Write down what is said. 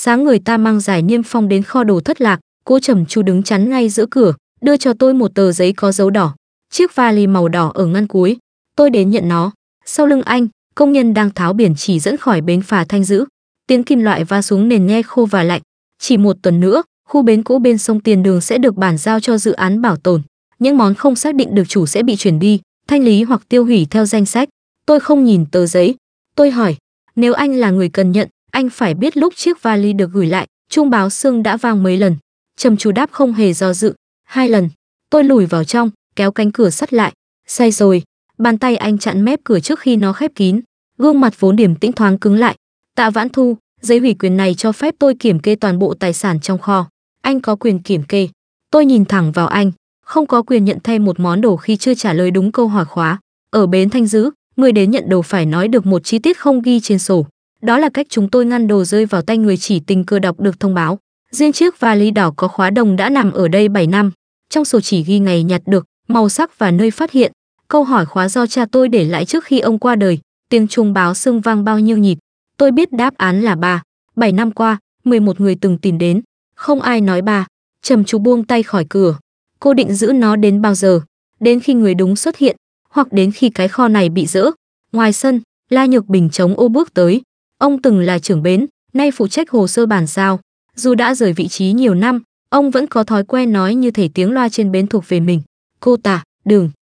Sáng người ta mang giải niêm phong đến kho đồ thất lạc, cô Trầm Chu đứng chắn ngay giữa cửa, đưa cho tôi một tờ giấy có dấu đỏ. Chiếc vali màu đỏ ở ngăn cuối. Tôi đến nhận nó. Sau lưng anh, công nhân đang tháo biển chỉ dẫn khỏi bến phà Thanh Dữ. Tiếng kim loại va xuống nền nghe khô và lạnh. Chỉ một tuần nữa, khu bến cũ bên sông Tiền Đường sẽ được bàn giao cho dự án bảo tồn. Những món không xác định được chủ sẽ bị chuyển đi, thanh lý hoặc tiêu hủy theo danh sách. Tôi không nhìn tờ giấy. Tôi hỏi, nếu anh là người cần nhận, anh phải biết lúc chiếc vali được gửi lại, chuông báo sương đã vang mấy lần. Trầm Chu đáp không hề do dự. 2 lần. Tôi lùi vào trong, kéo cánh cửa sắt lại. Say rồi. Bàn tay anh chặn mép cửa trước khi nó khép kín. Gương mặt vốn điềm tĩnh thoáng cứng lại. Tạ Vãn Thu, giấy ủy quyền này cho phép tôi kiểm kê toàn bộ tài sản trong kho. Anh có quyền kiểm kê. Tôi nhìn thẳng vào anh. Không có quyền nhận thêm một món đồ khi chưa trả lời đúng câu hỏi khóa. Ở bến Thanh Dữ, người đến nhận đồ phải nói được một chi tiết không ghi trên sổ. Đó là cách chúng tôi ngăn đồ rơi vào tay người chỉ tình cờ đọc được thông báo. Riêng chiếc vali đỏ có khóa đồng đã nằm ở đây 7 năm. Trong sổ chỉ ghi ngày nhặt được, màu sắc và nơi phát hiện. Câu hỏi khóa do cha tôi để lại trước khi ông qua đời. Tiếng chuông báo sương vang bao nhiêu nhịp. Tôi biết đáp án là 3. 7 năm qua, 11 người từng tìm đến. Không ai nói 3. Trầm Chu buông tay khỏi cửa. Cô định giữ nó đến bao giờ? Đến khi người đúng xuất hiện, hoặc đến khi cái kho này bị dỡ? Ngoài sân, La Nhược Bình chống ô bước tới. Ông từng là trưởng bến, nay phụ trách hồ sơ bàn giao. Dù đã rời vị trí nhiều năm, ông vẫn có thói quen nói như thể tiếng loa trên bến thuộc về mình. Cô Tả, đừng.